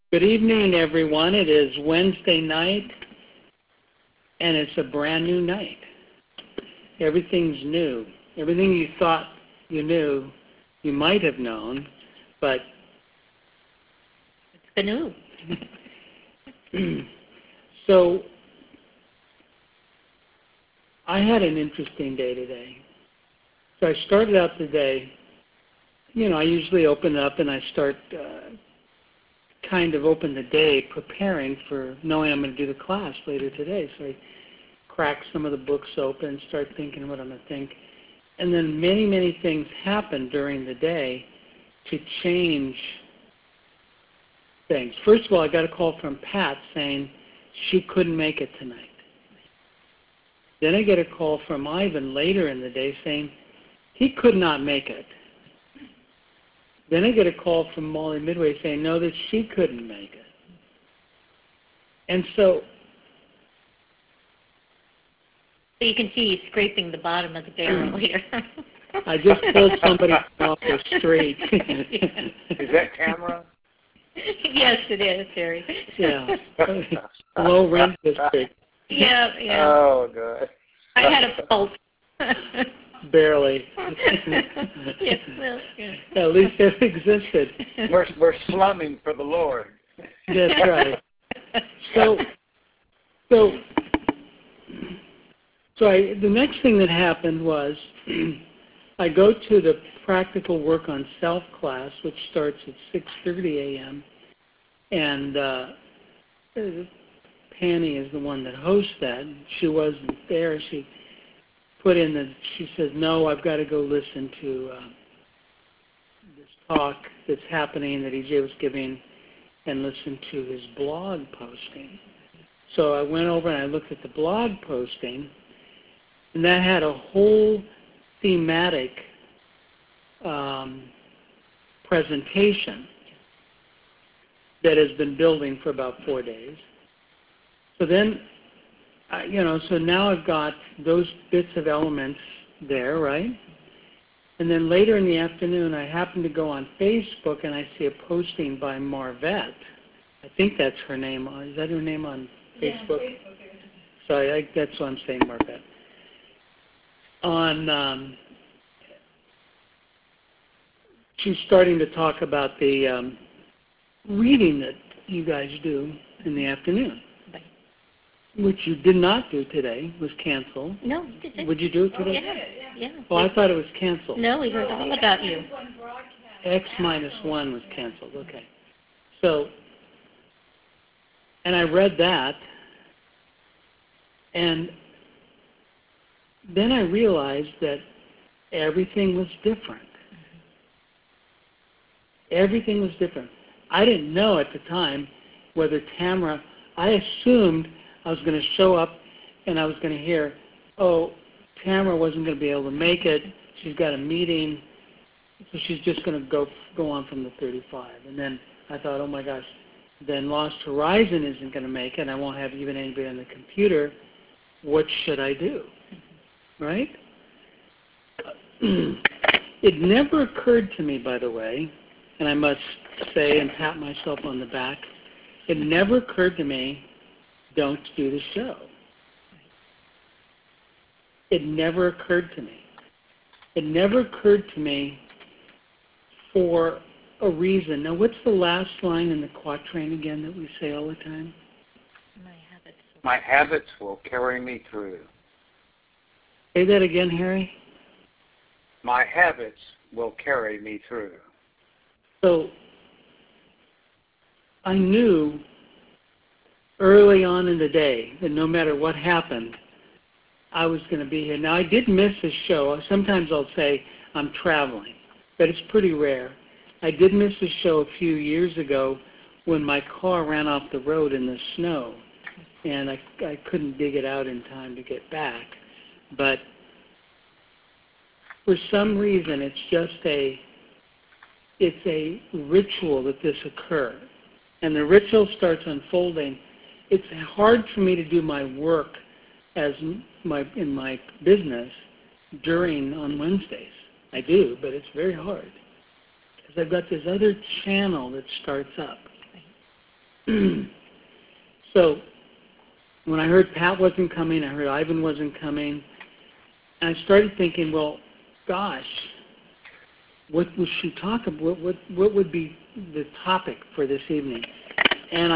Good evening, everyone. It is Wednesday night, and it's a brand new night. Everything's new. Everything you thought you knew, you might have known, but it's new. So I had an interesting day today. So I started out the day, I usually open up and I start open the day preparing for knowing I'm going to do the class later today. So I crack some of the books open, start thinking what I'm going to think. And then many, many things happen during the day to change things. First of all, I got a call from Pat saying she couldn't make it tonight. Then I get a call from Ivan later in the day saying he could not make it. Then I get a call from Molly Midway saying, no, that she couldn't make it. And so you can see he's scraping the bottom of the barrel here. I just pulled somebody off the street. Is that Tamara? Yes, it is, Harry. Yeah. Low rent district. Yeah. Oh, good. I had a pulse. Barely. Yes, well, yeah. At least it existed. We're slumming for the Lord. That's right. So the next thing that happened was I go to the practical work on self class, which starts at 6:30 a.m. And Penny is the one that hosts that. She wasn't there. She says, no, I've got to go listen to this talk that's happening that EJ was giving and listen to his blog posting. So I went over and I looked at the blog posting, and that had a whole thematic presentation that has been building for about 4 days. So then, so now I've got those bits of elements there, right? And then later in the afternoon, I happen to go on Facebook and I see a posting by Marvette. I think that's her name. Is that her name on Facebook? Yeah, Facebook. Sorry, that's what I'm saying, Marvette. She's starting to talk about the reading that you guys do in the afternoon, which you did not do today, was canceled. No, you didn't. Would you do it today? Yeah. Oh, I thought it was canceled. No, we heard all about you. X-1 was canceled, okay. So, and I read that, and then I realized that everything was different. Everything was different. I didn't know at the time whether Tamara, I assumed I was going to show up and I was going to hear, oh, Tamara wasn't going to be able to make it. She's got a meeting, so she's just going to go on from the 35. And then I thought, oh my gosh, then Lost Horizon isn't going to make it. I won't have even anybody on the computer. What should I do? Right? It never occurred to me, by the way, and I must say and pat myself on the back, it never occurred to me, don't do the show. It never occurred to me. It never occurred to me for a reason. Now, what's the last line in the quatrain again that we say all the time? My habits will carry me through. Say that again, Harry. My habits will carry me through. So I knew early on in the day that no matter what happened, I was going to be here. Now, I did miss a show. Sometimes I'll say I'm traveling, but it's pretty rare. I did miss a show a few years ago when my car ran off the road in the snow, and I couldn't dig it out in time to get back. But for some reason, it's a ritual that this occurs. And the ritual starts unfolding. It's hard for me to do my work in my business on Wednesdays. I do, but it's very hard because I've got this other channel that starts up. So when I heard Pat wasn't coming, I heard Ivan wasn't coming, and I started thinking, well, gosh, what would she talk about? What would be the topic for this evening? And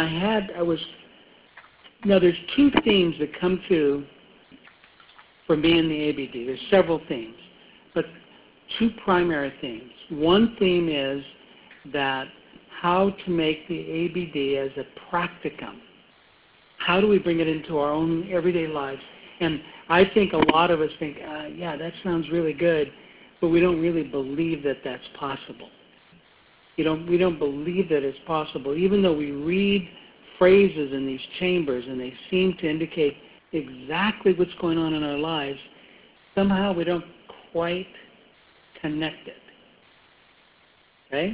there's two themes that come through for me in the ABD. There's several themes, but two primary themes. One theme is that how to make the ABD as a practicum. How do we bring it into our own everyday lives? And I think a lot of us think, yeah, that sounds really good, but we don't really believe that that's possible. We don't believe that it's possible, even though we read phrases in these chambers and they seem to indicate exactly what's going on in our lives. Somehow we don't quite connect it. Okay?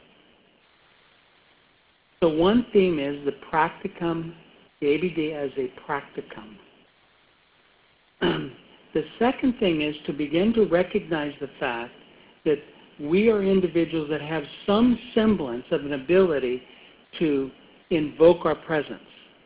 So one theme is the practicum, the ABD as a practicum. The second thing is to begin to recognize the fact that we are individuals that have some semblance of an ability to invoke our presence.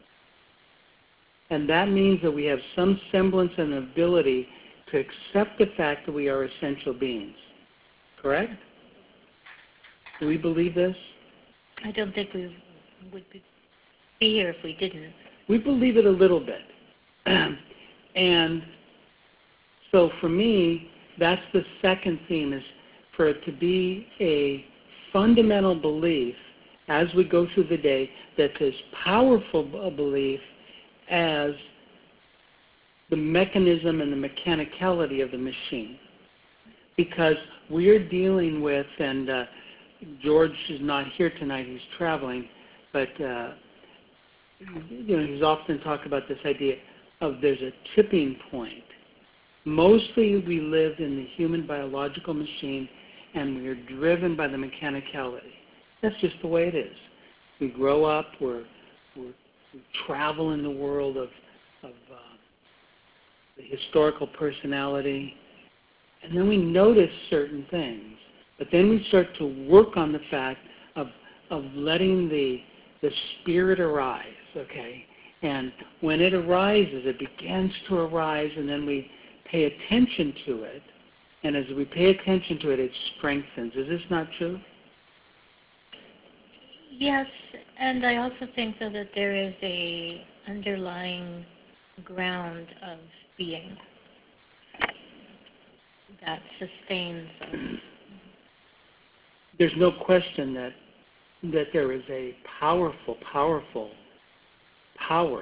And that means that we have some semblance and ability to accept the fact that we are essential beings. Correct? Do we believe this? I don't think we would be here if we didn't. We believe it a little bit. And so for me, that's the second theme, is for it to be a fundamental belief as we go through the day that's as powerful a belief as the mechanism and the mechanicality of the machine. Because we're dealing with, and George is not here tonight, he's traveling, but he's often talked about this idea of there's a tipping point. Mostly we live in the human biological machine and we are driven by the mechanicality. That's just the way it is. We grow up, we travel in the world of the historical personality, and then we notice certain things. But then we start to work on the fact of letting the spirit arise, okay? And when it arises, it begins to arise, and then we pay attention to it. And as we pay attention to it, it strengthens. Is this not true? Yes, and I also think though that there is a underlying ground of being that sustains us. There's no question that there is a powerful power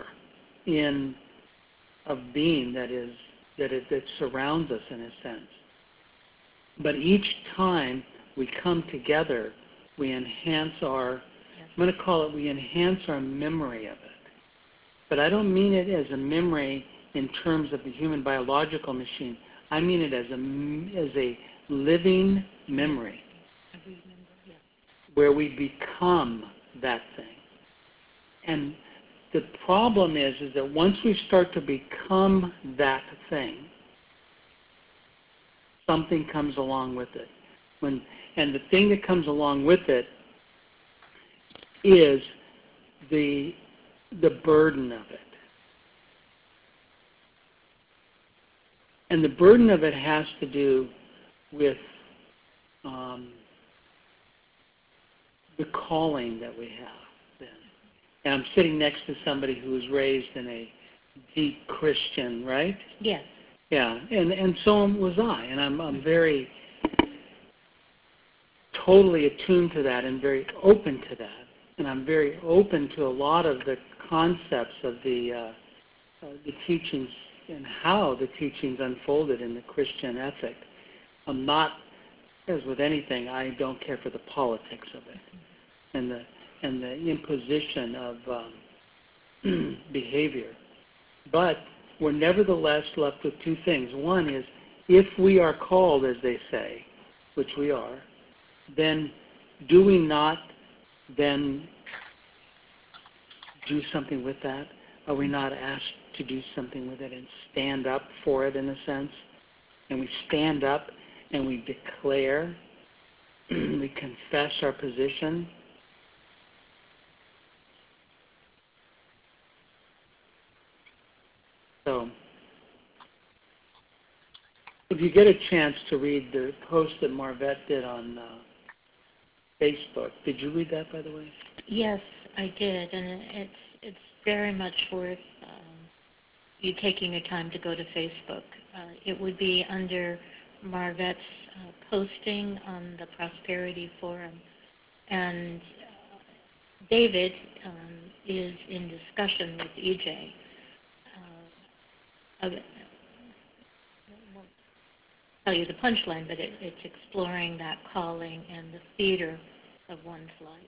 of being that surrounds us in a sense. But each time we come together, we enhance our, I'm going to call it, we enhance our memory of it. But I don't mean it as a memory in terms of the human biological machine. I mean it as a living memory where we become that thing. And the problem is that once we start to become that thing, something comes along with it. And the thing that comes along with it is the burden of it. And the burden of it has to do with the calling that we have then. And I'm sitting next to somebody who was raised in a deep Christian, right? Yes. Yeah, and so was I, and I'm very totally attuned to that and very open to that. And I'm very open to a lot of the concepts of the teachings and how the teachings unfolded in the Christian ethic. I'm not, as with anything, I don't care for the politics of it and the imposition of behavior. But we're nevertheless left with two things. One is, if we are called, as they say, which we are, then do we not then do something with that? Are we not asked to do something with it and stand up for it in a sense? And we stand up and we declare, we confess our position. if you get a chance to read the post that Marvette did on Facebook, did you read that, by the way? Yes, I did, and it's very much worth you taking your time to go to Facebook. It would be under Marvette's posting on the Prosperity Forum, and David is in discussion with EJ. I won't tell you the punchline, but it's exploring that calling and the theater of one's life.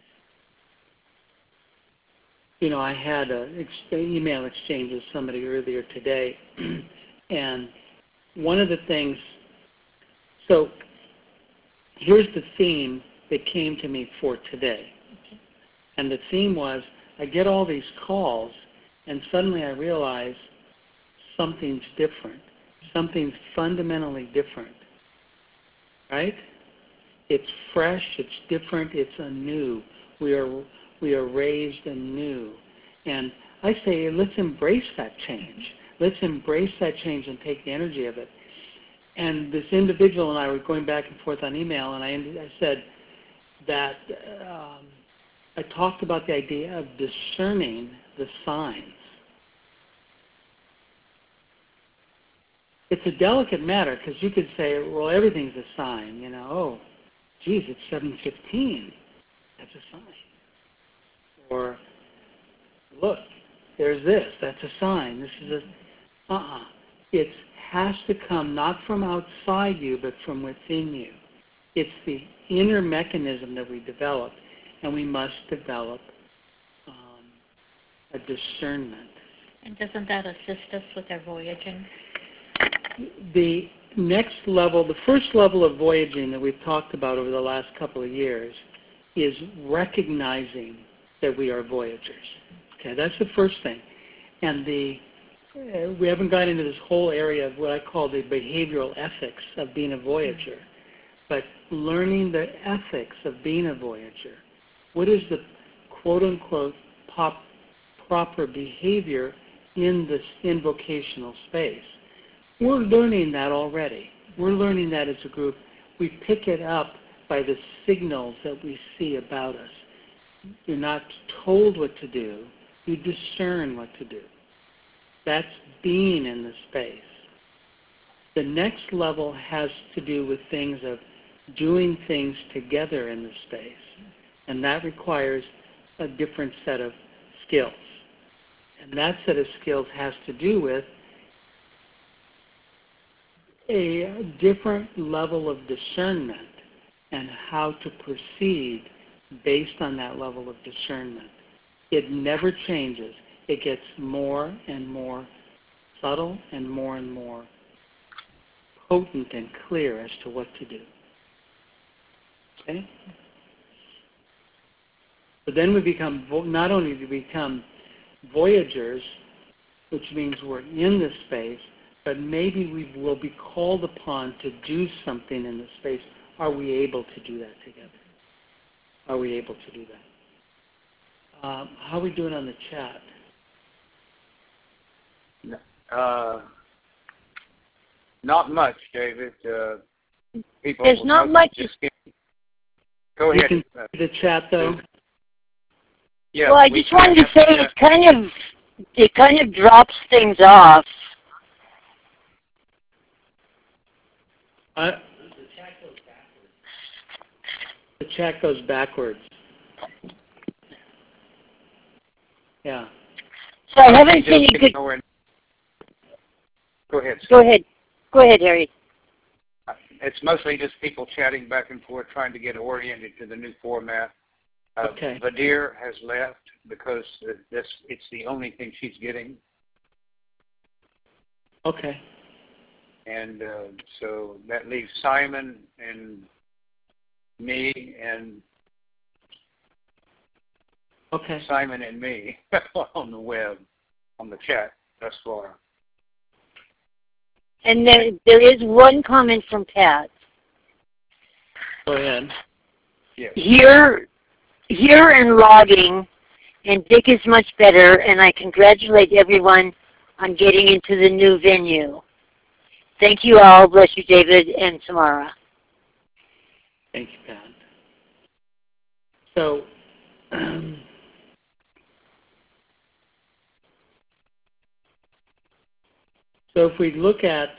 You know, I had an email exchange with somebody earlier today, and one of the things, so here's the theme that came to me for today. Okay. And the theme was, I get all these calls, and suddenly I realize something's different. Something's fundamentally different. Right? It's fresh, it's different, it's anew. We are raised anew. And I say, let's embrace that change. Let's embrace that change and take the energy of it. And this individual and I were going back and forth on email, and I said that I talked about the idea of discerning the signs. It's a delicate matter because you could say, well, everything's a sign, you know. Oh, geez, it's 7:15. That's a sign. Or, look, there's this. That's a sign. This is a... It has to come not from outside you, but from within you. It's the inner mechanism that we develop, and we must develop a discernment. And doesn't that assist us with our voyaging? The next level, the first level of voyaging that we've talked about over the last couple of years is recognizing that we are voyagers. Okay, that's the first thing. And we haven't got into this whole area of what I call the behavioral ethics of being a voyager, but learning the ethics of being a voyager. What is the quote-unquote proper behavior in this invocational space? We're learning that already. We're learning that as a group. We pick it up by the signals that we see about us. You're not told what to do. You discern what to do. That's being in the space. The next level has to do with things of doing things together in the space. And that requires a different set of skills. And that set of skills has to do with a different level of discernment and how to proceed based on that level of discernment. It never changes. It gets more and more subtle and more potent and clear as to what to do. Okay? But then we become, not only do we become voyagers, which means we're in the space, but maybe we will be called upon to do something in the space. Are we able to do that together? Are we able to do that? How are we doing on the chat? Not much, David. People There's not much. Go ahead. You can see the chat, though? Yeah, well, I just wanted to say it kind of drops things off. The chat goes backwards. Yeah. So I haven't seen you could... Go ahead. Go ahead. Go ahead, Harry. It's mostly just people chatting back and forth, trying to get oriented to the new format. Okay. Vadir has left because it's the only thing she's getting. Okay. And so that leaves Simon and me and Simon and me on the web, on the chat thus far. And there is one comment from Pat. Go ahead. Yes. Here in logging, and Dick is much better, and I congratulate everyone on getting into the new venue. Thank you all. Bless you, David and Samara. Thank you, Pat. So, so if we look at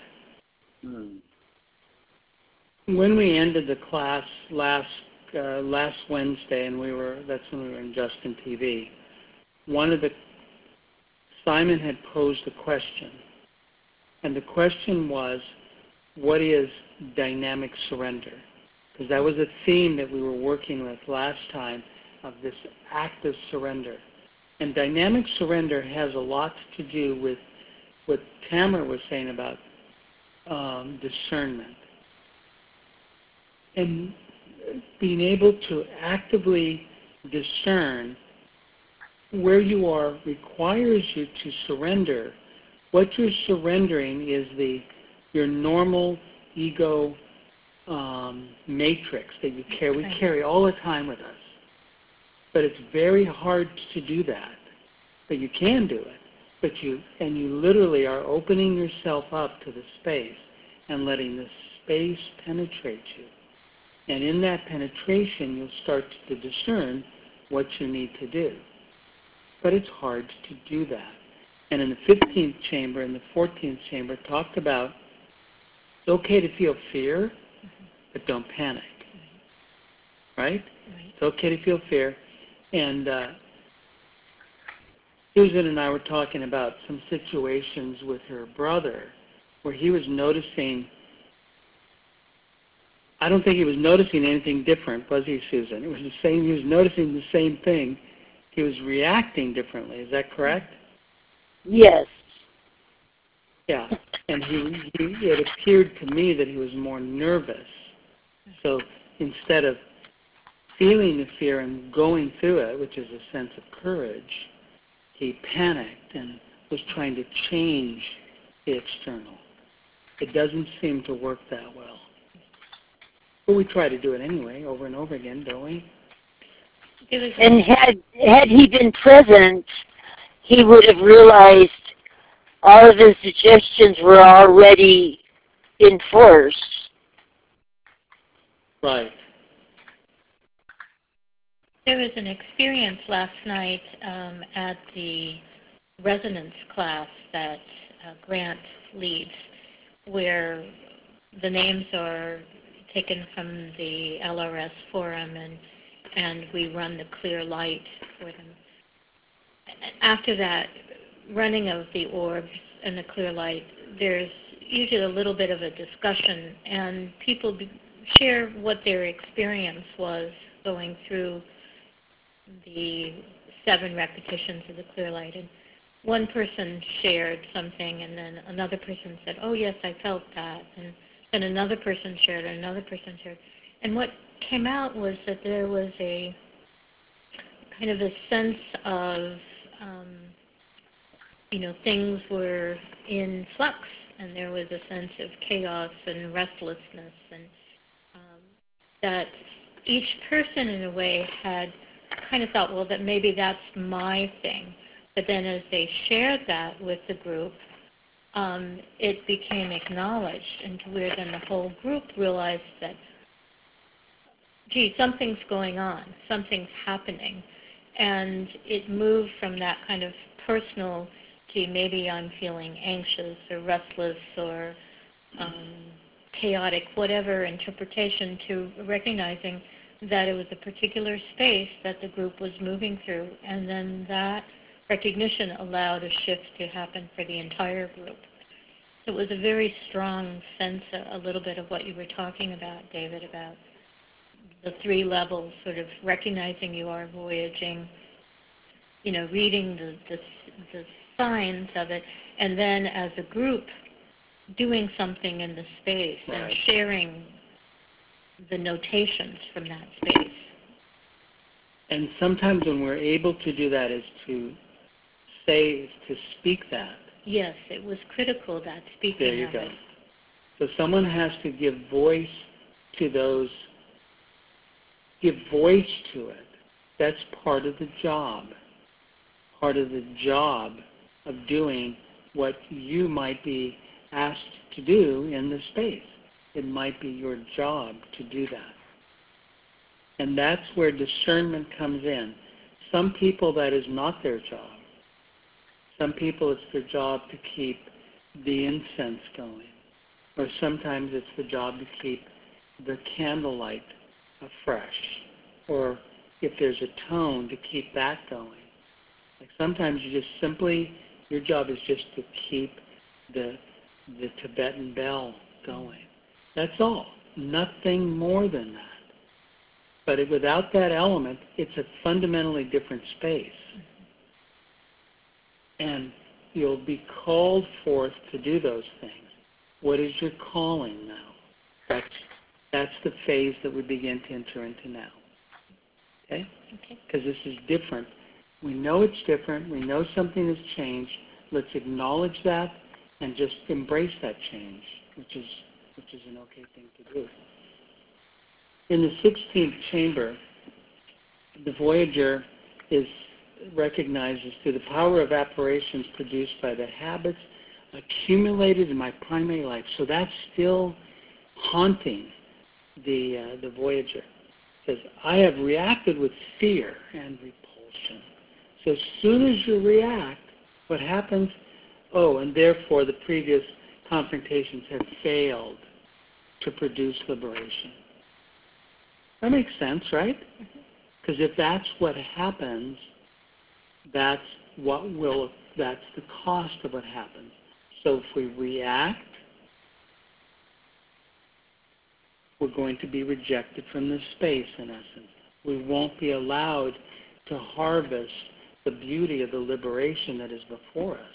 when we ended the class last Wednesday, and that's when we were in Justin TV. Simon had posed a question, and the question was, what is dynamic surrender? Because that was a theme that we were working with last time, of this active surrender. And dynamic surrender has a lot to do with what Tamara was saying about discernment. And being able to actively discern where you are requires you to surrender. What you're surrendering is your normal ego matrix that you carry. We carry all the time with us. But it's very hard to do that. But you can do it. You literally are opening yourself up to the space and letting the space penetrate you. And in that penetration, you'll start to discern what you need to do. But it's hard to do that. And in the 15th chamber and the 14th chamber talked about it's okay to feel fear, but don't panic. Right? It's okay to feel fear. And Susan and I were talking about some situations with her brother where he was noticing, I don't think he was noticing anything different, was he, Susan? It was the same, he was noticing the same thing. He was reacting differently. Is that correct? Yes. Yeah. And it appeared to me that he was more nervous. So instead of feeling the fear and going through it, which is a sense of courage, he panicked and was trying to change the external. It doesn't seem to work that well. But we try to do it anyway, over and over again, don't we? And had he been present, he would have realized all of his suggestions were already in force. Right. There was an experience last night at the resonance class that Grant leads, where the names are taken from the LRS forum, and we run the clear light for them. After that running of the orbs and the clear light, there's usually a little bit of a discussion, and people share what their experience was going through the 7 repetitions of the clear light. And one person shared something, and then another person said, oh yes, I felt that. And then another person shared, and another person shared. And what came out was that there was a kind of a sense of, things were in flux, and there was a sense of chaos and restlessness, and that each person in a way had kind of thought, well, that maybe that's my thing. But then as they shared that with the group, it became acknowledged, and to where then the whole group realized that, gee, something's going on, something's happening. And it moved from that kind of personal, gee, maybe I'm feeling anxious or restless or chaotic, whatever interpretation, to recognizing that it was a particular space that the group was moving through. And then that recognition allowed a shift to happen for the entire group. So it was a very strong sense, a little bit of what you were talking about, David, about the 3 levels, sort of recognizing you are voyaging, reading the signs of it, and then as a group doing something in the space and sharing the notations from that space. And sometimes when we're able to do that is to speak that. Yes, it was critical, that speaking there you of go. it. So someone has to give voice to those, give voice to it. That's part of the job. Part of the job of doing what you might be asked to do in the space. It might be your job to do that. And that's where discernment comes in. Some people, that is not their job. Some people, it's their job to keep the incense going. Or sometimes it's the job to keep the candlelight fresh. Or if there's a tone, to keep that going. Like sometimes you just simply, your job is just to keep the Tibetan bell going. That's all. Nothing more than that. But without that element, it's a fundamentally different space. And you'll be called forth to do those things. What is your calling now? That's the phase that we begin to enter into now. Okay? Because this is different. We know it's different. We know something has changed. Let's acknowledge that and just embrace that change, which is an okay thing to do. In the 16th chamber, the Voyager recognizes through the power of apparitions produced by the habits accumulated in my primary life. So that's still haunting the Voyager. It says, I have reacted with fear and repulsion. So as soon as you react, what happens? Oh, and therefore the previous confrontations have failed to produce liberation. That makes sense, right? Because if that's what happens, that's the cost of what happens. So if we react, we're going to be rejected from this space, in essence. We won't be allowed to harvest the beauty of the liberation that is before us.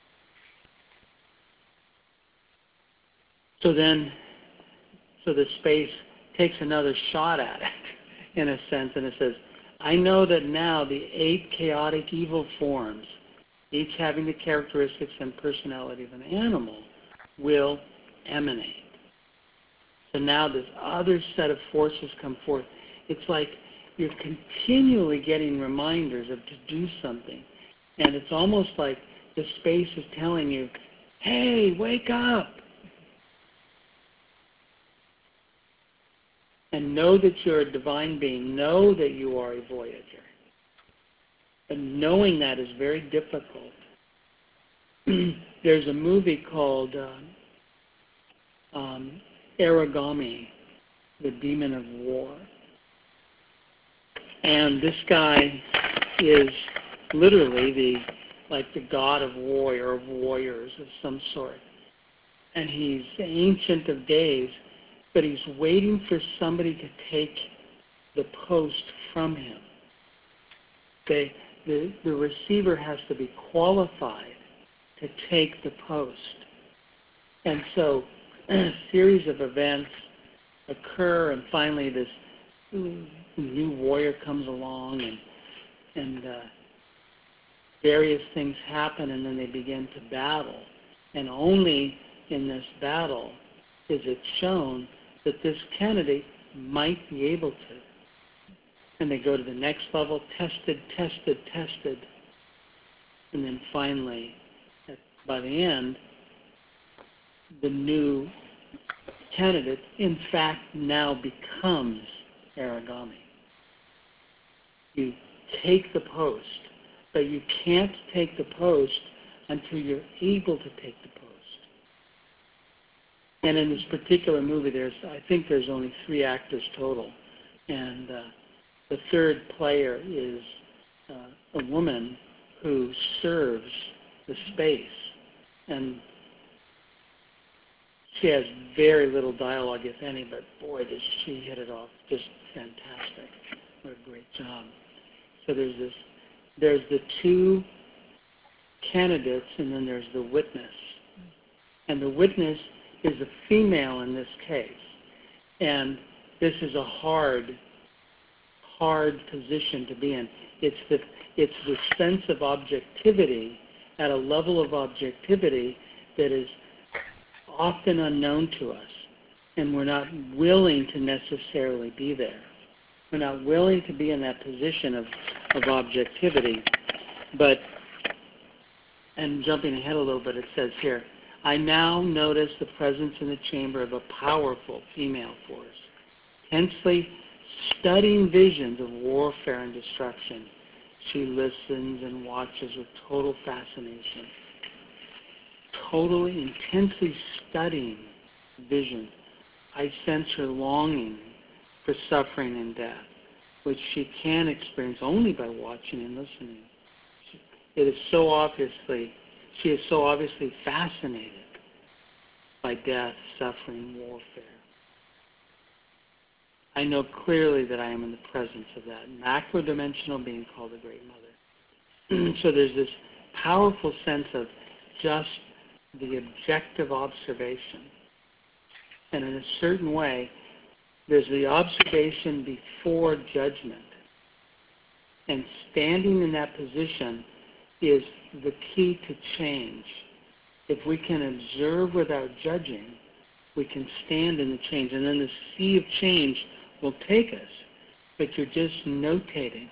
So the space takes another shot at it, in a sense, and it says, I know that now the 8 chaotic evil forms, each having the characteristics and personality of an animal, will emanate. So now this other set of forces come forth. It's like you're continually getting reminders of to do something. And it's almost like the space is telling you, hey, wake up. And know that you're a divine being. Know that you are a Voyager. And knowing that is very difficult. There's a movie called Aragami, the Demon of War. And this guy is literally the god of warrior, of warriors of some sort. And he's ancient of days, but he's waiting for somebody to take the post from him. The receiver has to be qualified to take the post. And so a series of events occur, and finally this new warrior comes along, and various things happen, and then they begin to battle. And only in this battle is it shown that this candidate might be able to. And they go to the next level, tested, and then finally, by the end, the new candidate, in fact, now becomes Aragami. You take the post, but you can't take the post until you're able to take the post. And in this particular movie, I think there's only 3 actors total, and the third player is a woman who serves the space, and she has very little dialogue, if any, but boy, does she hit it off just fantastic. What a great job. So there's the 2 candidates, and then there's the witness. And the witness is a female in this case. And this is a hard position to be in. It's the sense of objectivity at a level of objectivity that is often unknown to us, and we're not willing to necessarily be there. We're not willing to be in that position of objectivity. But, and jumping ahead a little bit, it says here, I now notice the presence in the chamber of a powerful female force, intensely studying visions of warfare and destruction. She listens and watches with total fascination, totally, intensely studying visions. I sense her longing for suffering and death, which she can experience only by watching and listening. She is so obviously fascinated by death, suffering, warfare. I know clearly that I am in the presence of that macro-dimensional being called the Great Mother. So there's this powerful sense of just the objective observation. And in a certain way, there's the observation before judgment. And standing in that position is the key to change. If we can observe without judging, we can stand in the change. And then the sea of change will take us. But you're just notating.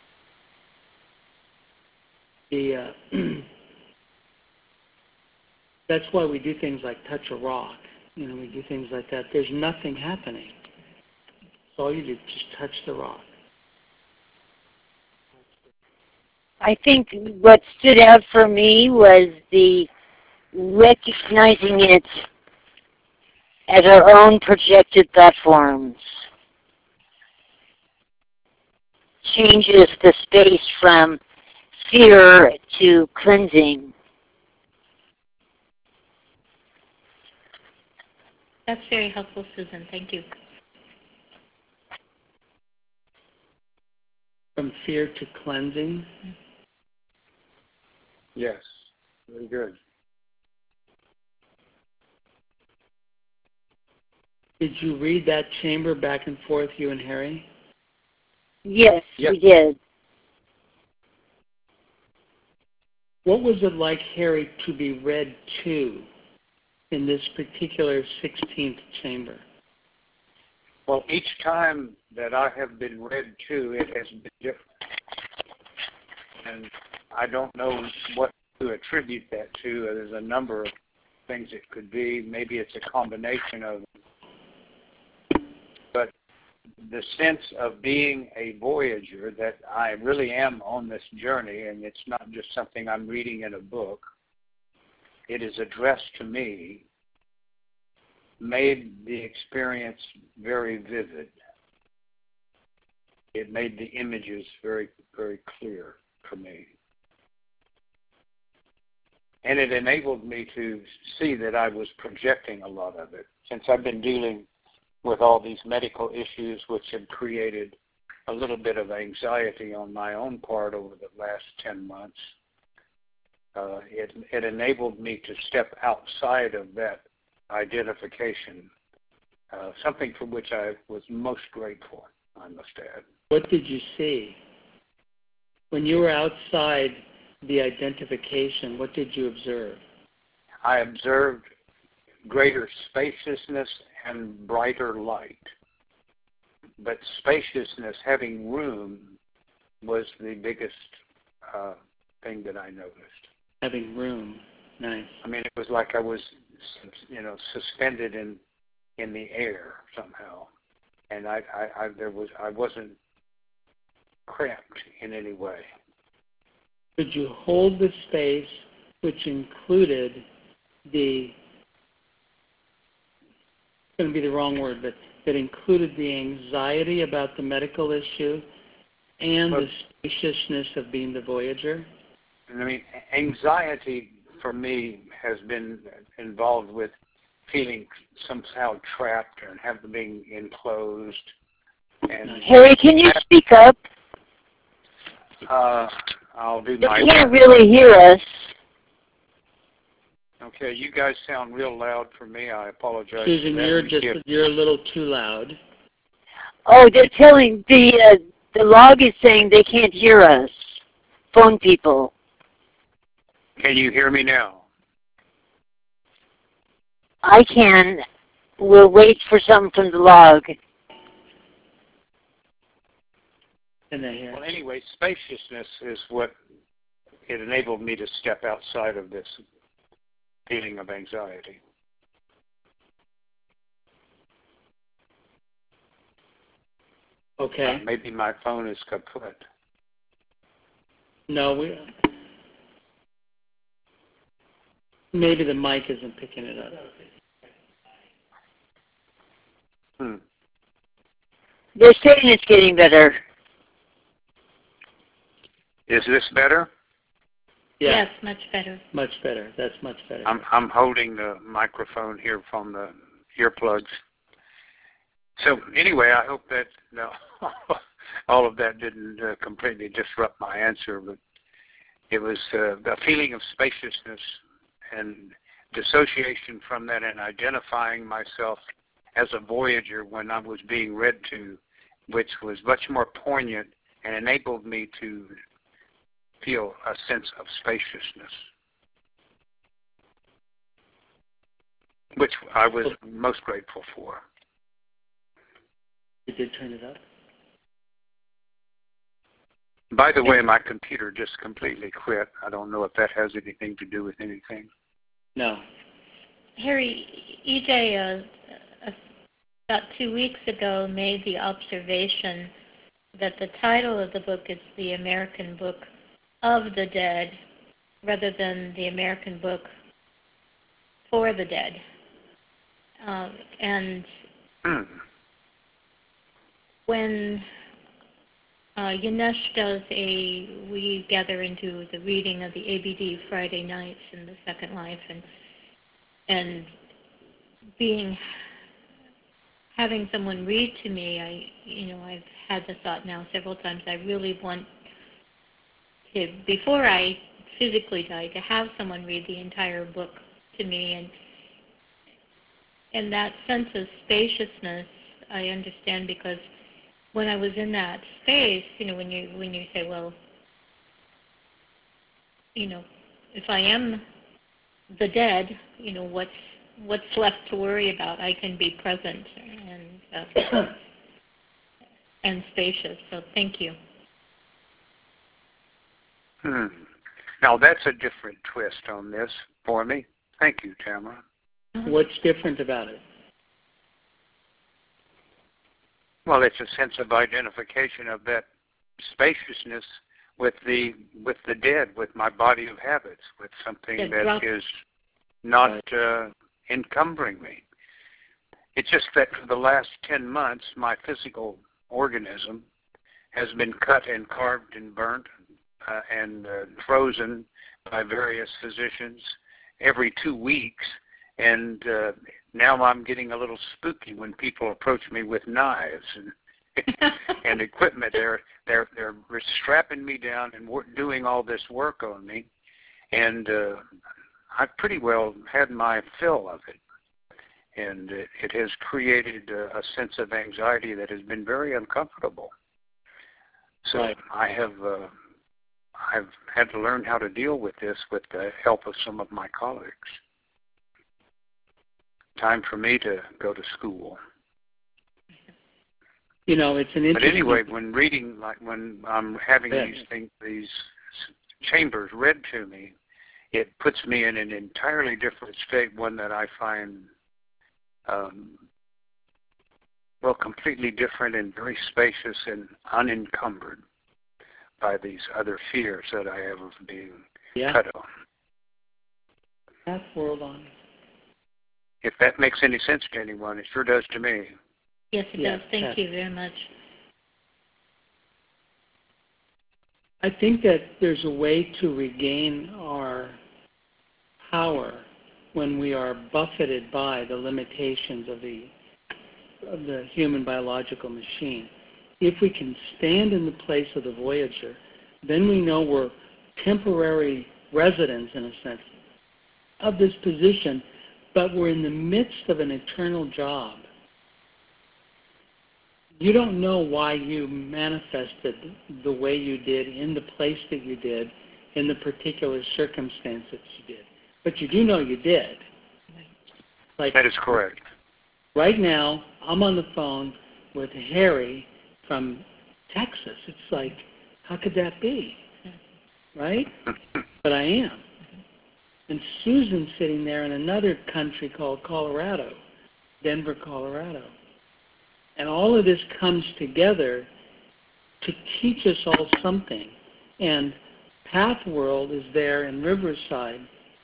That's why we do things like touch a rock. We do things like that. There's nothing happening. So all you do is just touch the rock. I think what stood out for me was the recognizing it as our own projected thought forms. Changes the space from fear to cleansing. That's very helpful, Susan. Thank you. From fear to cleansing. Yes, very good. Did you read that chamber back and forth, you and Harry? Yes, Yep. we did. What was it like, Harry, to be read to in this particular 16th chamber? Well, each time that I have been read to, it has been different. And I don't know what to attribute that to. There's a number of things it could be. Maybe it's a combination of them. But the sense of being a voyager, that I really am on this journey, and it's not just something I'm reading in a book. It is addressed to me, made the experience very vivid. It made the images very, very clear for me. And it enabled me to see that I was projecting a lot of it. Since I've been dealing with all these medical issues which have created a little bit of anxiety on my own part over the last 10 months, it enabled me to step outside of that identification, something for which I was most grateful, I must add. What did you see? When you were outside the identification, what did you observe? I observed greater spaciousness and brighter light. But spaciousness, having room, was the biggest thing that I noticed. Having room. Nice. I mean, it was like I was, suspended in the air somehow, and I wasn't cramped in any way. Could you hold the space, which included it's going to be the wrong word, but that included the anxiety about the medical issue and the spaciousness of being the voyager? I mean, anxiety for me has been involved with feeling somehow trapped and being enclosed. And Harry, can you speak up? I'll do They my can't best. really hear us. Okay, you guys sound real loud for me. I apologize. Susan, for that. you're a little too loud. Oh, they're telling the log is saying they can't hear us. Phone people. Can you hear me now? I can. We'll wait for something from the log. Can they hear? Well, anyway, spaciousness is what it enabled me to step outside of this feeling of anxiety. Okay. Maybe my phone is kaput. No, maybe the mic isn't picking it up. They're saying it's getting better. Is this better? Yeah. Yes, much better. Much better. That's much better. I'm holding the microphone here from the earplugs. So anyway, I hope that all of that didn't completely disrupt my answer, but it was a feeling of spaciousness and dissociation from that, and identifying myself as a voyager when I was being read to, which was much more poignant and enabled me to feel a sense of spaciousness, which I was most grateful for. You did turn it up? By the way, my computer just completely quit. I don't know if that has anything to do with anything. No. Harry, EJ, about 2 weeks ago, made the observation that the title of the book is The American Book of the Dead, rather than The American Book for the Dead. And when Yanesh we gather into the reading of the ABD Friday nights in the Second Life, and having someone read to me, I've had the thought now several times. I really want to, before I physically die, to have someone read the entire book to me, and that sense of spaciousness I understand, because when I was in that space, when you say, well, if I am the dead, what's left to worry about? I can be present and spacious. So thank you. Now that's a different twist on this for me. Thank you, Tamara. What's different about it? Well, it's a sense of identification of that spaciousness with the dead, with my body of habits, with something that is not encumbering me. It's just that for the last 10 months, my physical organism has been cut and carved and burnt and frozen by various physicians every 2 weeks, and now I'm getting a little spooky when people approach me with knives and equipment. They're strapping me down and doing all this work on me, and I've pretty well had my fill of it, and it has created a sense of anxiety that has been very uncomfortable. So right. I've had to learn how to deal with this with the help of some of my colleagues. Time for me to go to school. It's an interesting... But anyway, when reading, like when I'm having these chambers read to me, it puts me in an entirely different state, one that I find, completely different and very spacious and unencumbered by these other fears that I have of being cut off. That's world on. If that makes any sense to anyone, it sure does to me. Yes, it does. Thank you very much. I think that there's a way to regain our power when we are buffeted by the limitations of the human biological machine. If we can stand in the place of the voyager, then we know we're temporary residents, in a sense, of this position, but we're in the midst of an eternal job. You don't know why you manifested the way you did, in the place that you did, in the particular circumstances you did. But you do know you did. Like, that is correct. Right now, I'm on the phone with Harry from Texas. It's like, how could that be? Right? But I am. And Susan's sitting there in another country called Colorado, Denver, Colorado. And all of this comes together to teach us all something. And Path World is there in Riverside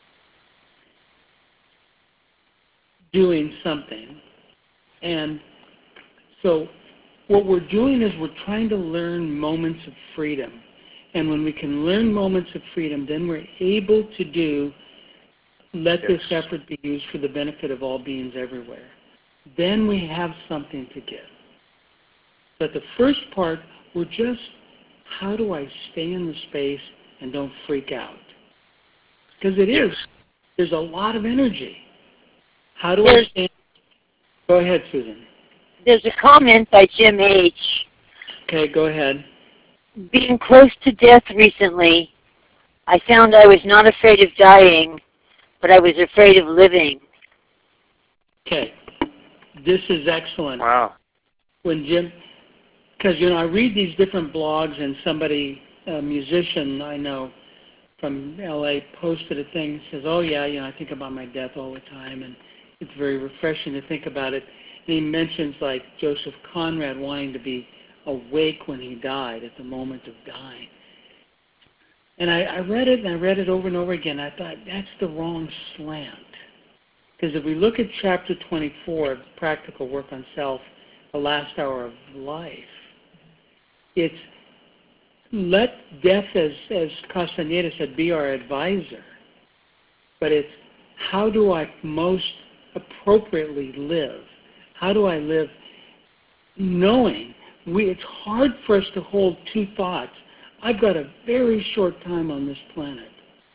doing something. And so what we're doing is we're trying to learn moments of freedom. And when we can learn moments of freedom, then we're able to do, let this effort be used for the benefit of all beings everywhere. Then we have something to give. But the first part, we're just, how do I stay in the space and don't freak out? Because it is. There's a lot of energy. How do I stay? Go ahead, Susan. There's a comment by Jim H. Okay, go ahead. Being close to death recently, I found I was not afraid of dying, but I was afraid of living. Okay. This is excellent. Wow. When Jim, because, I read these different blogs, and somebody, a musician I know from L.A., posted a thing, says, oh, yeah, I think about my death all the time, and it's very refreshing to think about it. And he mentions, like, Joseph Conrad wanting to be awake when he died, at the moment of dying. And I read it, and I read it over and over again. I thought, that's the wrong slant. Because if we look at chapter 24 of Practical Work on Self, the last hour of life, it's let death, as Castaneda said, be our advisor. But it's how do I most appropriately live? How do I live knowing it's hard for us to hold two thoughts. I've got a very short time on this planet.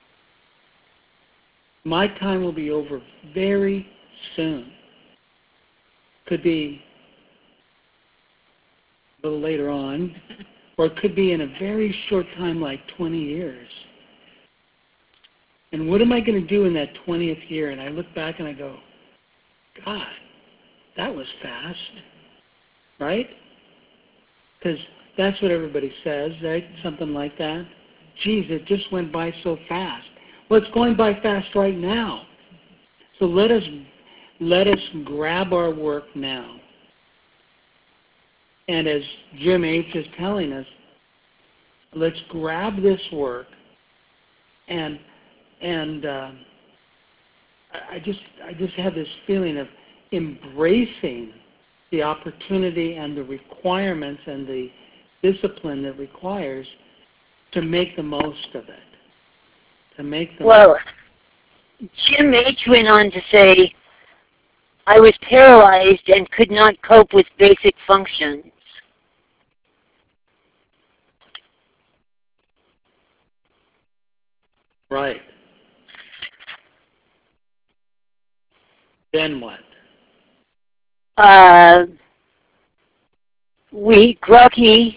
My time will be over very soon. Could be a little later on, or it could be in a very short time, like 20 years. And what am I going to do in that 20th year? And I look back and I go, God, that was fast, right? Because that's what everybody says, right? Something like that. Geez, it just went by so fast. Well, it's going by fast right now. So let us grab our work now. And as Jim H. is telling us, let's grab this work, and I just have this feeling of embracing the opportunity and the requirements and the discipline that requires to make the most of it. Well, Jim H. went on to say, I was paralyzed and could not cope with basic functions. Right. Then what? Grokey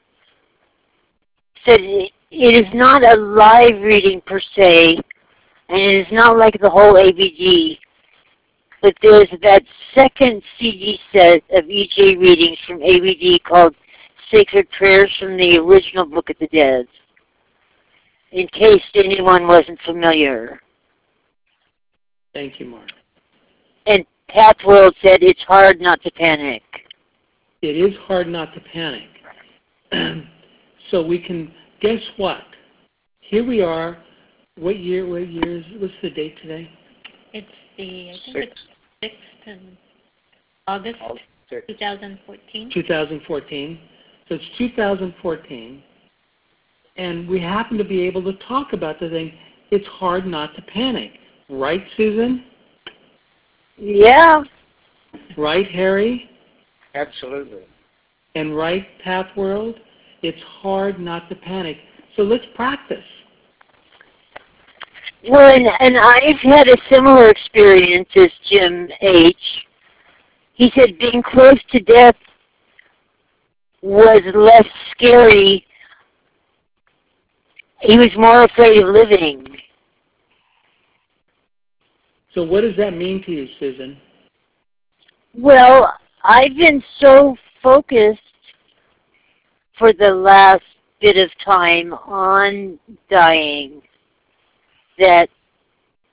said it is not a live reading per se, and it is not like the whole ABD, but there's that second CD set of EJ readings from ABD called Sacred Prayers from the Original Book of the Dead, in case anyone wasn't familiar. Thank you, Mark. And Path World said it's hard not to panic. It is hard not to panic. So we can, guess what? Here we are. What year is, what's the date today? It's I think it's 6th of August 2014. 2014. So it's 2014. And we happen to be able to talk about the thing, it's hard not to panic. Right, Susan? Yeah. Right, Harry? Absolutely. And right, Path World? It's hard not to panic. So let's practice. Well, and I've had a similar experience as Jim H. He said being close to death was less scary. He was more afraid of living. So what does that mean to you, Susan? Well, I've been so focused for the last bit of time on dying that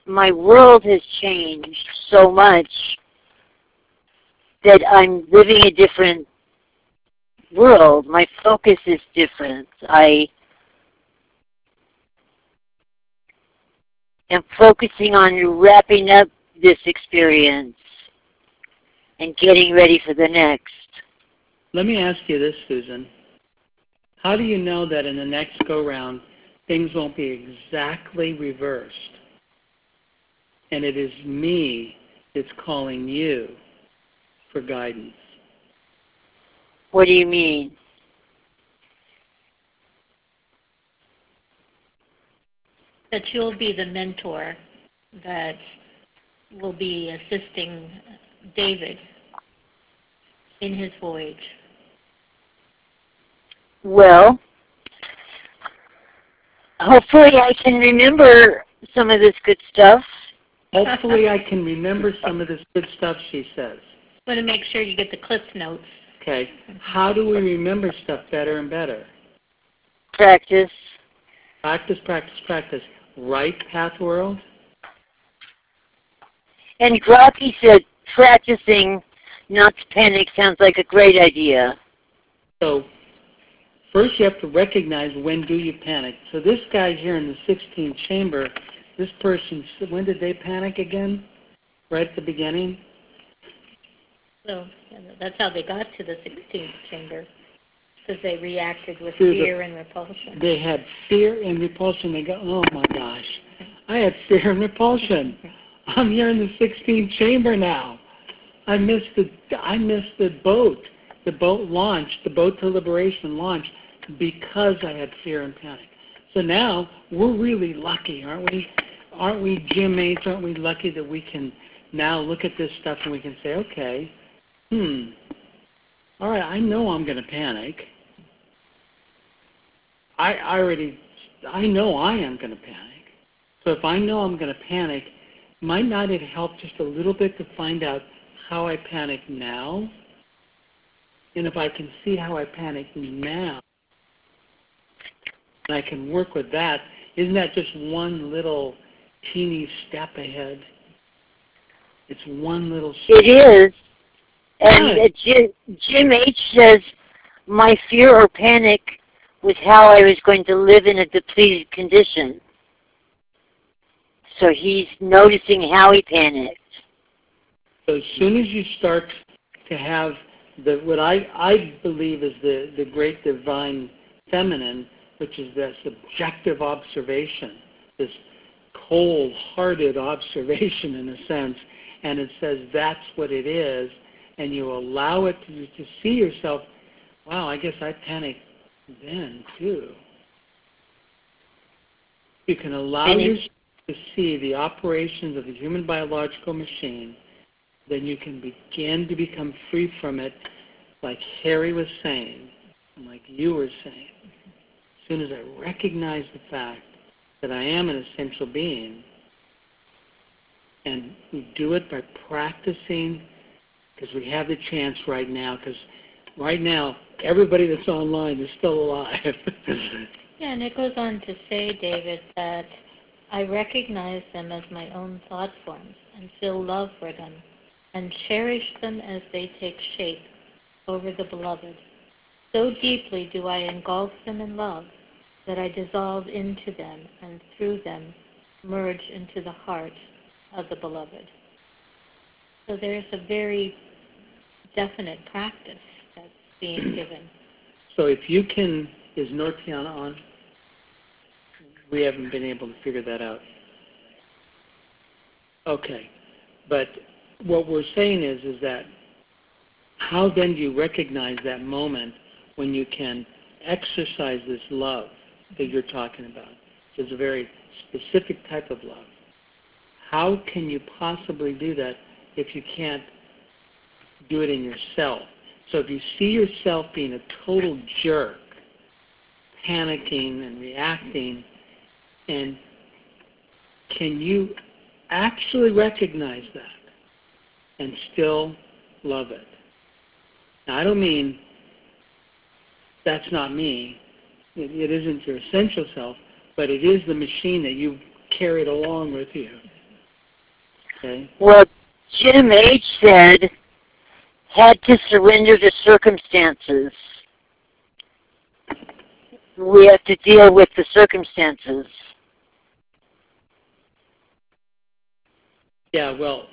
my world has changed so much that I'm living a different world. My focus is different. I am focusing on wrapping up this experience and getting ready for the next. Let me ask you this, Susan. How do you know that in the next go-round things won't be exactly reversed? And it is me that's calling you for guidance. What do you mean? That you'll be the mentor that will be assisting David in his voyage. Well, hopefully I can remember some of this good stuff. Hopefully I can remember some of this good stuff, she says. Want to make sure you get the Cliff Notes. Okay. How do we remember stuff better and better? Practice. Practice, practice, practice. Right, Path World? And Grotke said practicing not to panic sounds like a great idea. So first you have to recognize when do you panic. So this guy here in the 16th chamber, this person, when did they panic again? Right at the beginning? So that's how they got to the 16th chamber, because they reacted with Through fear and repulsion. They had fear and repulsion. They go, oh my gosh, I had fear and repulsion. I'm here in the 16th chamber now. I missed the boat. The boat launched, the boat to liberation launched because I had fear and panic. So now we're really lucky, aren't we? Aren't we gym mates? Aren't we lucky that we can now look at this stuff and we can say, okay, all right, I know I'm going to panic. I know I am going to panic. So if I know I'm going to panic, might not it help just a little bit to find out how I panic now? And if I can see how I panic now, and I can work with that, isn't that just one little teeny step ahead? It's one little step. It is. And Jim H. says, my fear or panic was how I was going to live in a depleted condition. So he's noticing how he panicked. So as soon as you start to have what I believe is the great divine feminine, which is this objective observation, this cold-hearted observation in a sense, and it says that's what it is, and you allow it to see yourself, wow, I guess I panicked then too. You can allow yourself to see the operations of the human biological machine, then you can begin to become free from it, like Harry was saying, and like you were saying. As soon as I recognize the fact that I am an essential being, and we do it by practicing, because we have the chance right now, because right now everybody that's online is still alive. Yeah, and it goes on to say, David, that I recognize them as my own thought forms and feel love for them and cherish them as they take shape over the beloved. So deeply do I engulf them in love that I dissolve into them and through them merge into the heart of the beloved. So there's a very definite practice that's being given. So if you can, is Nortiana on? We haven't been able to figure that out. Okay. But what we're saying is that how then do you recognize that moment when you can exercise this love that you're talking about? It's a very specific type of love. How can you possibly do that if you can't do it in yourself? So if you see yourself being a total jerk, panicking and reacting, and can you actually recognize that and still love it? Now, I don't mean that's not me. It isn't your essential self, but it is the machine that you've carried along with you. Okay. Well, Jim H. said, had to surrender to circumstances. We have to deal with the circumstances. Yeah, well,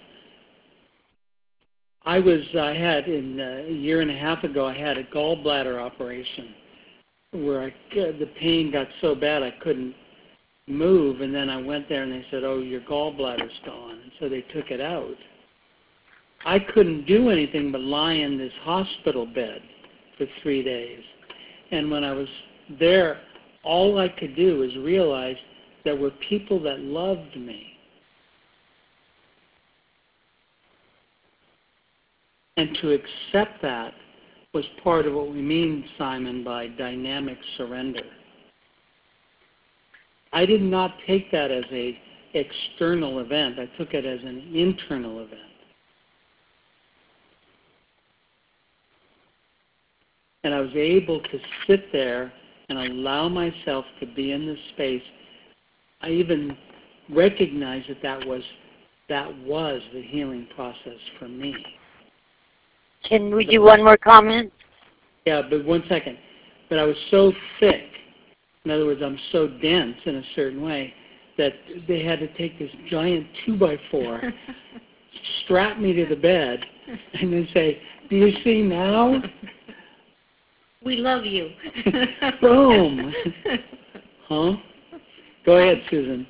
I had a year and a half ago, I had a gallbladder operation where the pain got so bad I couldn't move, and then I went there and they said, oh, your gallbladder's gone, and so they took it out. I couldn't do anything but lie in this hospital bed for 3 days. And when I was there, all I could do was realize there were people that loved me. And to accept that was part of what we mean, Simon, by dynamic surrender. I did not take that as an external event. I took it as an internal event. And I was able to sit there and allow myself to be in this space. I even recognized that was the healing process for me. Can we do one more comment? Yeah, but 1 second. But I was so thick, in other words, I'm so dense in a certain way, that they had to take this giant 2x4, strap me to the bed, and then say, do you see now? We love you. Boom. Huh? Go ahead, Susan.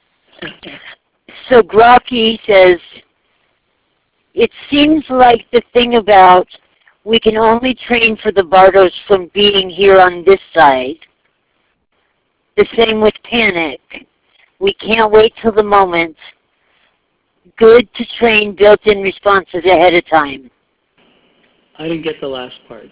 So Grocky says, it seems like the thing about we can only train for the Bardos from being here on this side. The same with panic. We can't wait till the moment. Good to train built-in responses ahead of time. I didn't get the last part.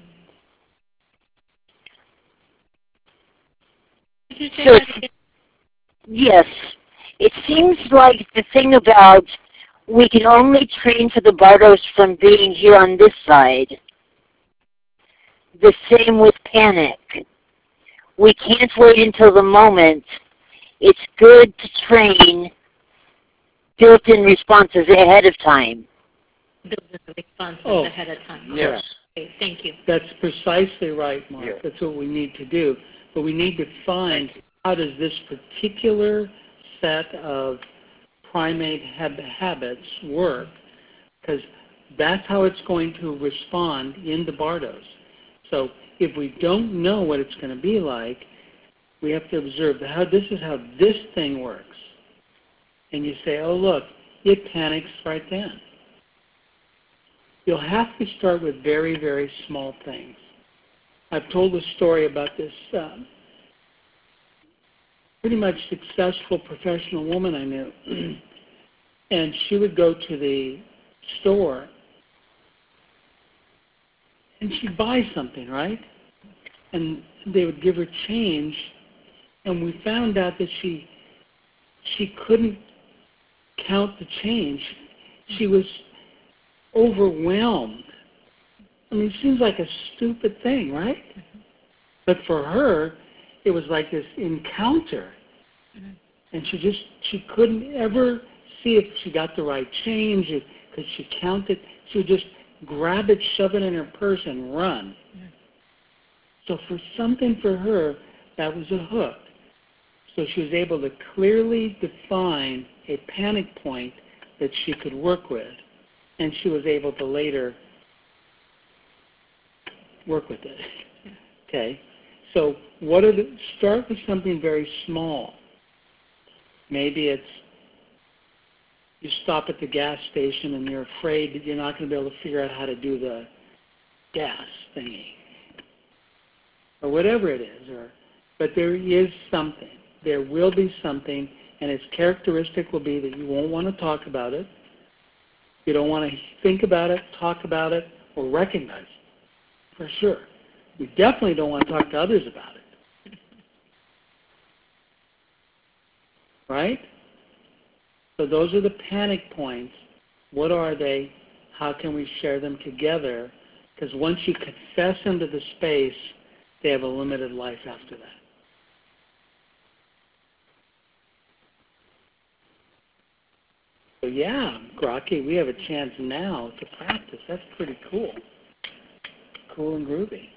Did you say So that again? yes, it seems like the thing about we can only train for the Bardos from being here on this side. The same with panic. We can't wait until the moment. It's good to train built-in responses ahead of time. Build the responses Oh, ahead of time. Yes. Okay, thank you. That's precisely right, Mark. Yes. That's what we need to do. But we need to find how does this particular set of primate habits work, because that's how it's going to respond in the Bardos. So if we don't know what it's going to be like, we have to observe how this is how this thing works. And you say, oh, look, it panics right then. You'll have to start with very, very small things. I've told a story about this pretty much successful professional woman I knew. And she would go to the store and she'd buy something, right? And they would give her change, and we found out that she couldn't count the change. She was overwhelmed. I mean, it seems like a stupid thing, right? But for her, it was like this encounter. And she couldn't ever see if she got the right change, because she counted. She would just grab it, shove it in her purse, and run. So for something for her, that was a hook. So she was able to clearly define a panic point that she could work with, and she was able to later work with it. Okay? So start with something very small. Maybe it's you stop at the gas station and you're afraid that you're not going to be able to figure out how to do the gas thingy, or whatever it is. But there is something. There will be something, and its characteristic will be that you won't want to talk about it. You don't want to think about it, talk about it, or recognize it, for sure. You definitely don't want to talk to others about it. Right? So those are the panic points. What are they? How can we share them together? Because once you confess into the space, they have a limited life after that. So yeah, Graki, we have a chance now to practice. That's pretty cool. Cool and groovy.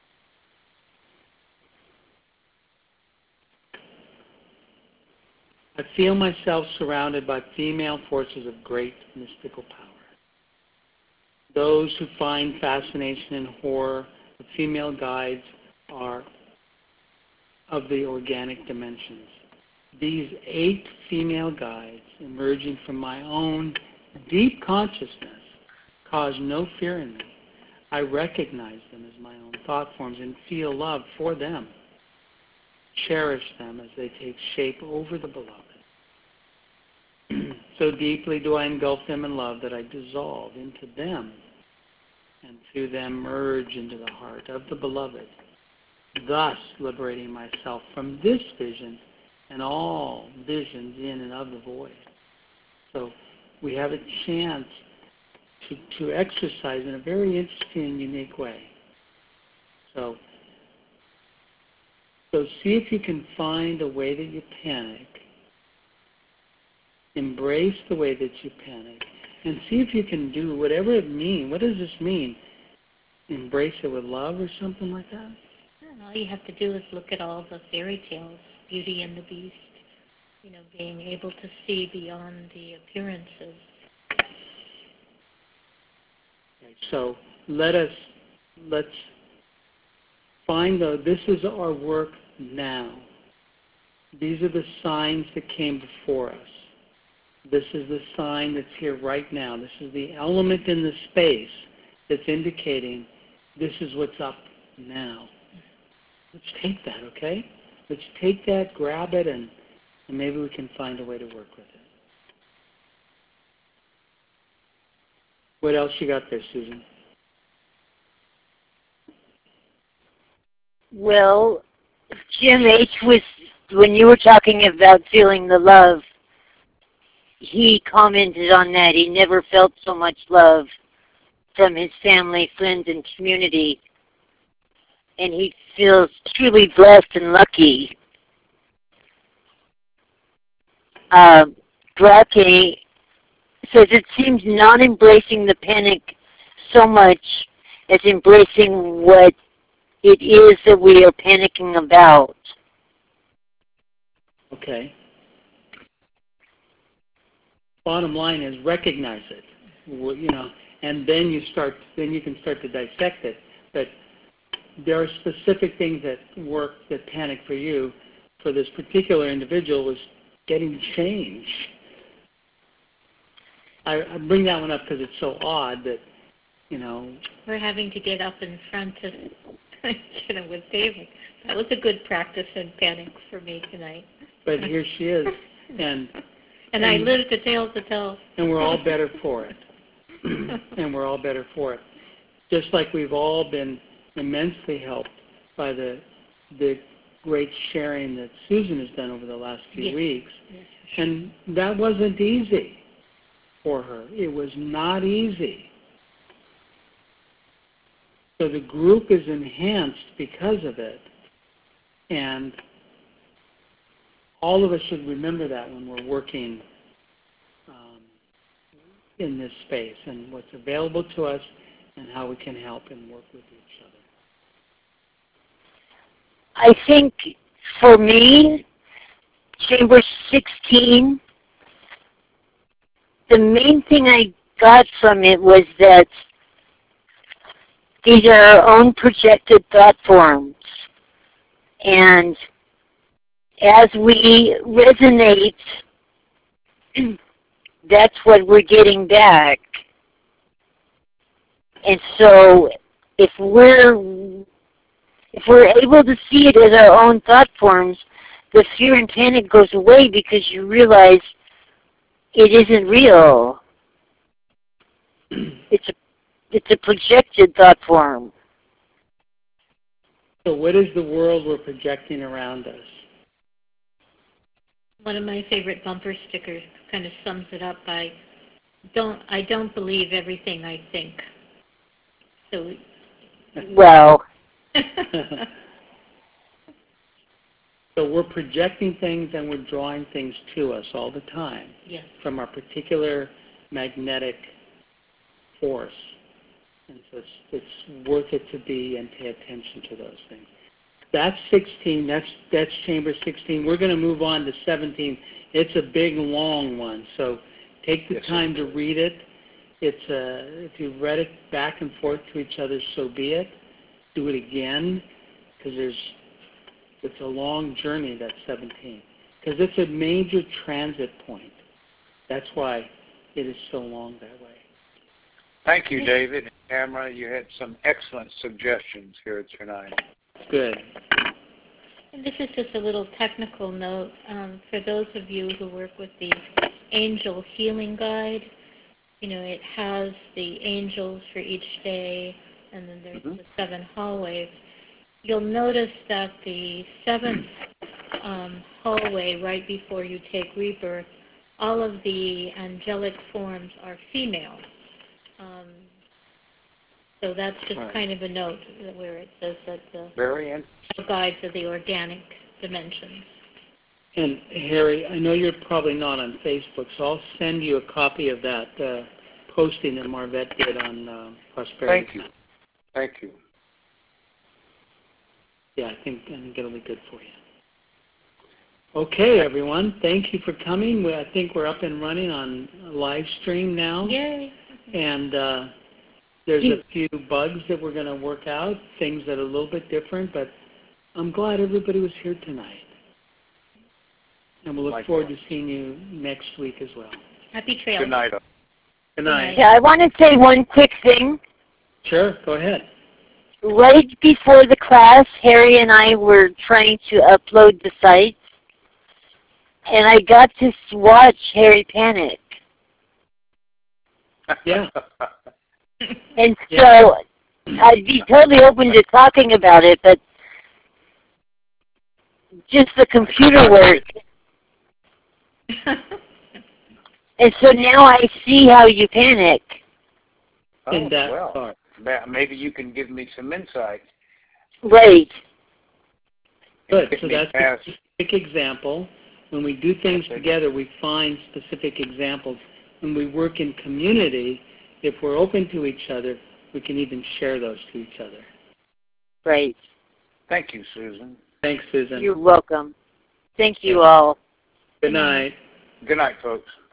I feel myself surrounded by female forces of great mystical power. Those who find fascination and horror, the female guides are of the organic dimensions. These 8 female guides, emerging from my own deep consciousness, cause no fear in me. I recognize them as my own thought forms and feel love for them. Cherish them as they take shape over the beloved. So deeply do I engulf them in love that I dissolve into them and through them merge into the heart of the beloved, thus liberating myself from this vision and all visions in and of the void. So we have a chance to exercise in a very interesting and unique way. So see if you can find a way that you panic. Embrace the way that you panic. And see if you can do whatever it means. What does this mean? Embrace it with love or something like that? All you have to do is look at all the fairy tales, Beauty and the Beast, being able to see beyond the appearances. Okay, so let's find this is our work now. These are the signs that came before us. This is the sign that's here right now. This is the element in the space that's indicating this is what's up now. Let's take that, okay? Let's take that, grab it, and maybe we can find a way to work with it. What else you got there, Susan? Well, Jim H. was, when you were talking about feeling the love, he commented on that. He never felt so much love from his family, friends, and community. And he feels truly blessed and lucky. Drake says it seems not embracing the panic so much as embracing what it is that we are panicking about. Okay. Bottom line is recognize it, and then you can start to dissect it. But there are specific things that work that panic for you. For this particular individual was getting change. I bring that one up because it's so odd that, We're having to get up in front of, with David. That was a good practice in panic for me tonight. But here she is, and I lived the tale to tell. And we're all better for it. And we're all better for it. Just like we've all been immensely helped by the great sharing that Susan has done over the last few weeks. Yes. And that wasn't easy for her. It was not easy. So the group is enhanced because of it. And all of us should remember that when we're working in this space and what's available to us and how we can help and work with each other. I think for me, Chamber 16, the main thing I got from it was that these are our own projected thought forms. And as we resonate, that's what we're getting back. And so if we're able to see it as our own thought forms, the fear and panic goes away because you realize it isn't real. It's a projected thought form. So what is the world we're projecting around us? One of my favorite bumper stickers kind of sums it up by, I don't believe everything I think. So, well, So we're projecting things and we're drawing things to us all the time Yes. from our particular magnetic force. And so it's worth it to be and pay attention to those things. That's 16. That's chamber 16. We're going to move on to 17. It's a big, long one. So take the time to read it. If you've read it back and forth to each other, so be it. Do it again, because it's a long journey, that 17. Because it's a major transit point. That's why it is so long that way. Thank you, David and Tamara. You had some excellent suggestions here tonight. Good. And this is just a little technical note for those of you who work with the Angel Healing Guide. You know, it has the angels for each day, and then there's the 7 hallways. You'll notice that the 7th hallway, right before you take rebirth, all of the angelic forms are female. So that's just kind of a note where it says that the guides are the organic dimensions. And Harry, I know you're probably not on Facebook, so I'll send you a copy of that posting that Marvette did on prosperity. Thank you. Thank you. Yeah, I think it'll be good for you. Okay, everyone, thank you for coming. I think we're up and running on a live stream now. Yay! And there's a few bugs that we're going to work out, things that are a little bit different, but I'm glad everybody was here tonight. And we'll look forward to seeing you next week as well. Happy trails. Good night. Good night. Yeah, I want to say one quick thing. Sure, go ahead. Right before the class, Harry and I were trying to upload the site, and I got to watch Harry panic. Yeah. And so I'd be totally open to talking about it, but just the computer work. And so now I see how you panic. In that well, part. maybe you can give me some insight. Right. Good. So that's a specific example. When we do things together, we find specific examples. When we work in community, if we're open to each other, we can even share those to each other. Right. Thank you, Susan. Thanks, Susan. You're welcome. Thank you all. Good night. Good night, folks.